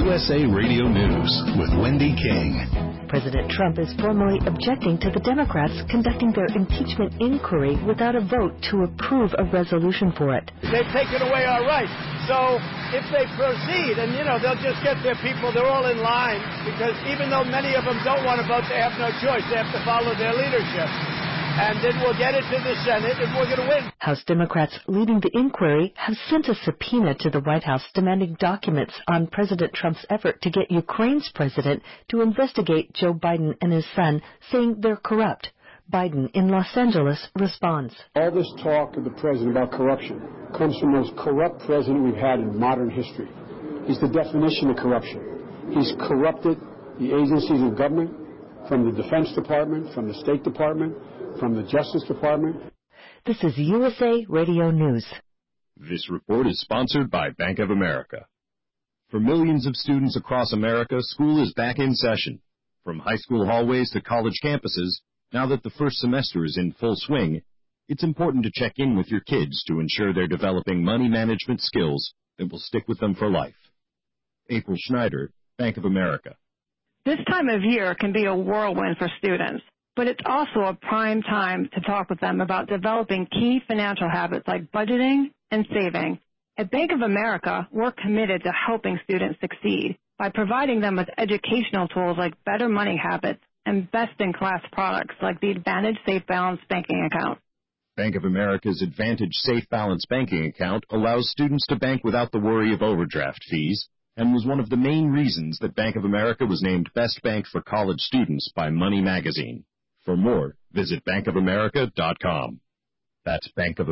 USA Radio News with Wendy King. President Trump is formally objecting to the Democrats conducting their impeachment inquiry without a vote to approve a resolution for it. They've taken away our rights. So if they proceed, and, they'll just get their people, they're all in line, because even though many of them don't want to vote, they have no choice. They have to follow their leadership. And then we'll get it to the Senate, and we're going to win. House Democrats leading the inquiry have sent a subpoena to the White House demanding documents on President Trump's effort to get Ukraine's president to investigate Joe Biden and his son, saying they're corrupt. Biden in Los Angeles responds. All this talk of the president about corruption comes from the most corrupt president we've had in modern history. He's the definition of corruption. He's corrupted the agencies of government, from the Defense Department, from the State Department, from the Justice Department. This is USA Radio News. This report is sponsored by Bank of America. For millions of students across America, school is back in session. From high school hallways to college campuses, now that the first semester is in full swing, it's important to check in with your kids to ensure they're developing money management skills that will stick with them for life. April Schneider, Bank of America. This time of year can be a whirlwind for students, but it's also a prime time to talk with them about developing key financial habits like budgeting and saving. At Bank of America, we're committed to helping students succeed by providing them with educational tools like better money habits and best-in-class products like the Advantage Safe Balance banking account. Bank of America's Advantage Safe Balance banking account allows students to bank without the worry of overdraft fees, and was one of the main reasons that Bank of America was named Best Bank for College Students by Money Magazine. For more, visit bankofamerica.com. That's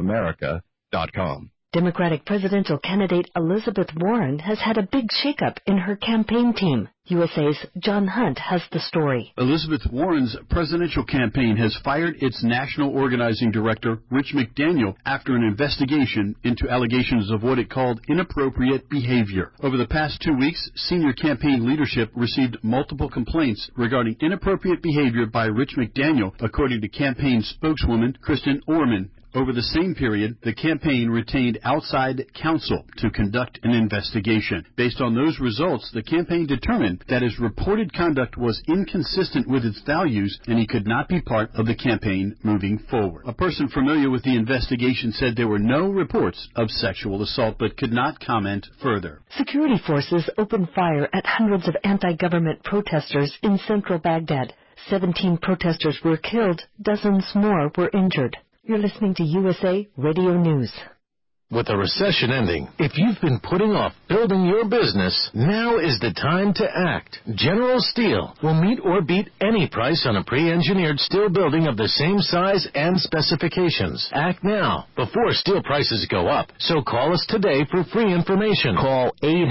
bankofamerica.com. Democratic presidential candidate Elizabeth Warren has had a big shakeup in her campaign team. USA's John Hunt has the story. Elizabeth Warren's presidential campaign has fired its national organizing director, Rich McDaniel, after an investigation into allegations of what it called inappropriate behavior. Over the past 2 weeks, senior campaign leadership received multiple complaints regarding inappropriate behavior by Rich McDaniel, according to campaign spokeswoman Kristen Orman. Over the same period, the campaign retained outside counsel to conduct an investigation. Based on those results, the campaign determined that his reported conduct was inconsistent with its values and he could not be part of the campaign moving forward. A person familiar with the investigation said there were no reports of sexual assault but could not comment further. Security forces opened fire at hundreds of anti-government protesters in central Baghdad. 17 protesters were killed, dozens more were injured. You're listening to USA Radio News. With the recession ending, if you've been putting off building your business, now is the time to act. General Steel will meet or beat any price on a pre-engineered steel building of the same size and specifications. Act now, before steel prices go up. So call us today for free information. Call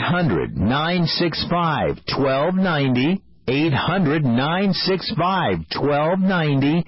800-965-1290. 800-965-1290,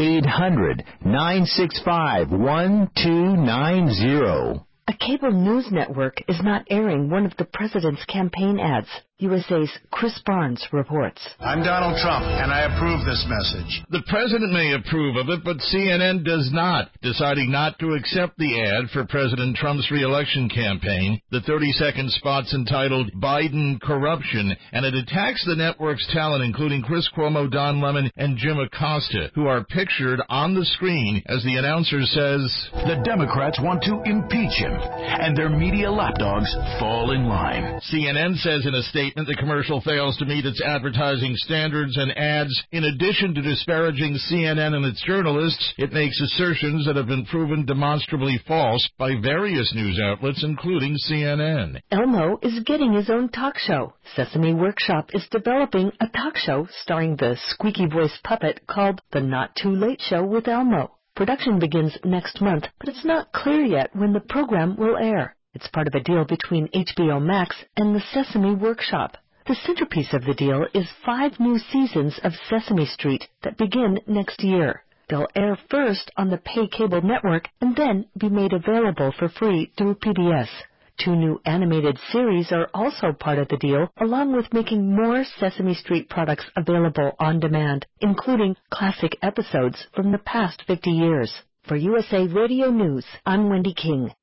800-965-1290. A cable news network is not airing one of the president's campaign ads. USA's Chris Barnes reports. I'm Donald Trump, and I approve this message. The president may approve of it, but CNN does not, deciding not to accept the ad for President Trump's re-election campaign. The 30-second spot's entitled Biden Corruption, and it attacks the network's talent, including Chris Cuomo, Don Lemon, and Jim Acosta, who are pictured on the screen as the announcer says, "The Democrats want to impeach him, and their media lapdogs fall in line." CNN says in a statement the commercial fails to meet its advertising standards and adds, in addition to disparaging CNN and its journalists, it makes assertions that have been proven demonstrably false by various news outlets, including CNN. Elmo is getting his own talk show. Sesame Workshop is developing a talk show starring the squeaky voice puppet called The Not Too Late Show with Elmo. Production begins next month, but it's not clear yet when the program will air. It's part of a deal between HBO Max and the Sesame Workshop. The centerpiece of the deal is 5 new seasons of Sesame Street that begin next year. They'll air first on the pay cable network and then be made available for free through PBS. 2 new animated series are also part of the deal, along with making more Sesame Street products available on demand, including classic episodes from the past 50 years. For USA Radio News, I'm Wendy King.